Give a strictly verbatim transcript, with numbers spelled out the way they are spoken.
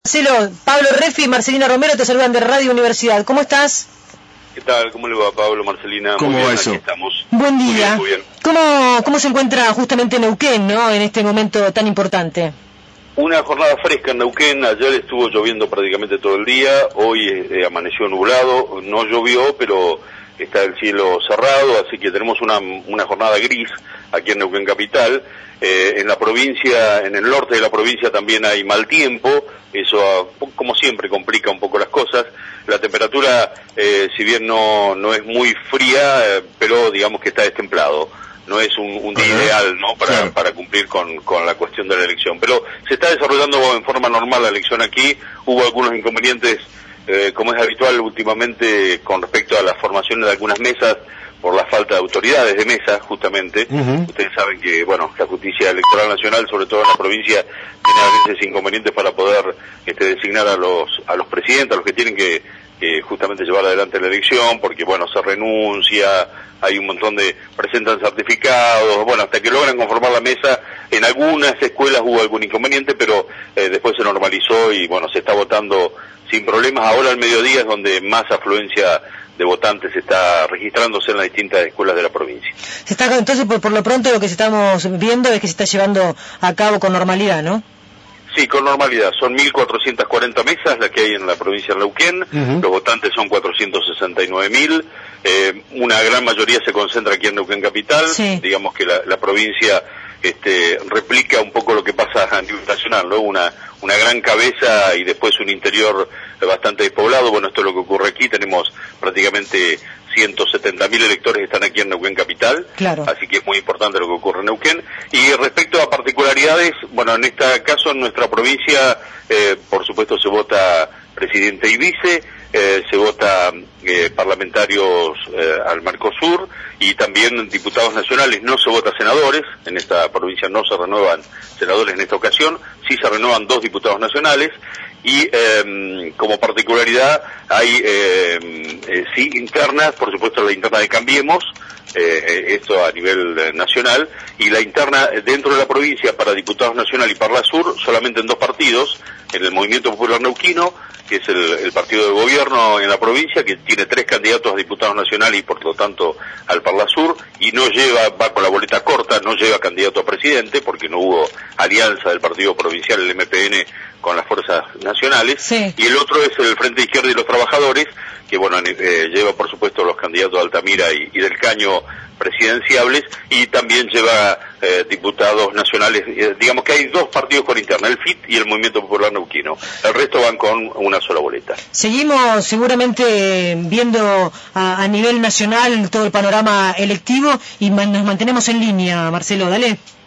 Marcelo, Pablo Refi y Marcelina Romero te saludan de Radio Universidad. ¿Cómo estás? ¿Qué tal? ¿Cómo le va, Pablo, Marcelina? ¿Cómo muy va bien, eso? Aquí estamos. Buen día. Muy bien, muy bien. ¿Cómo, ¿Cómo se encuentra justamente Neuquén, ¿no? En este momento tan importante? Una jornada fresca en Neuquén. Ayer estuvo lloviendo prácticamente todo el día. Hoy eh, amaneció nublado. No llovió, pero está el cielo cerrado, así que tenemos una, una jornada gris aquí en Neuquén Capital. Eh, en la provincia, en el norte de la provincia también hay mal tiempo. Eso, como siempre, complica un poco las cosas. La temperatura, eh, si bien no, no es muy fría, eh, pero digamos que está destemplado. No es un, un día uh-huh. ideal, ¿no? Para, claro. para cumplir con, con la cuestión de la elección. Pero se está desarrollando en forma normal la elección aquí. Hubo algunos inconvenientes, eh, como es habitual últimamente, con respecto a la formación de algunas mesas, por la falta de autoridades de mesa, justamente. Uh-huh. Ustedes saben que, bueno, la Justicia Electoral Nacional, sobre todo en la provincia, tiene a veces inconvenientes para poder este, designar a los a los presidentes, a los que tienen que, que justamente llevar adelante la elección, porque, bueno, se renuncia, hay un montón de, presentan certificados, bueno, hasta que logran conformar la mesa. En algunas escuelas hubo algún inconveniente, pero eh, después se normalizó y, bueno, se está votando sin problemas. Ahora al mediodía es donde más afluencia de votantes está registrándose en las distintas escuelas de la provincia. Se está, entonces, por, por lo pronto, lo que estamos viendo es que se está llevando a cabo con normalidad, ¿no? Sí, con normalidad. Son mil cuatrocientas cuarenta mesas las que hay en la provincia de Neuquén. Uh-huh. Los votantes son cuatrocientos sesenta y nueve mil. Eh, una gran mayoría se concentra aquí en Neuquén Capital. Sí. Digamos que la, la provincia este, replica un poco lo que pasa a nivel nacional, ¿no? Una, una gran cabeza y después un interior bastante despoblado. Bueno, esto es lo que ocurre aquí. Tenemos prácticamente ciento setenta mil electores que están aquí en Neuquén Capital, claro. Así que es muy importante lo que ocurre en Neuquén. Y respecto a particularidades, bueno, en este caso en nuestra provincia, eh, por supuesto se vota presidente y vice, eh, se vota eh, parlamentarios eh, al Mercosur y también diputados nacionales. No se vota senadores, en esta provincia no se renuevan senadores en esta ocasión, sí se renuevan dos diputados nacionales. Y eh, como particularidad hay eh, eh, sí internas, por supuesto la interna de Cambiemos, eh, esto a nivel eh, nacional, y la interna dentro de la provincia para diputados nacional y Parlasur solamente en dos partidos, en el Movimiento Popular Neuquino, que es el, el partido de gobierno en la provincia, que tiene tres candidatos a diputados nacionales y por lo tanto al Parlasur, y no lleva, va con la boleta corta, no lleva candidato a presidente, porque no hubo alianza del partido provincial, el M P N, con las fuerzas nacionales, sí. Y el otro es el Frente Izquierda y los Trabajadores, que bueno, eh, lleva por supuesto los candidatos de Altamira y, y del Caño presidenciables, y también lleva eh, diputados nacionales. Eh, digamos que hay dos partidos con interna, el F I T y el Movimiento Popular Neuquino. El resto van con una sola boleta. Seguimos seguramente viendo a, a nivel nacional todo el panorama electivo y man, nos mantenemos en línea, Marcelo, dale.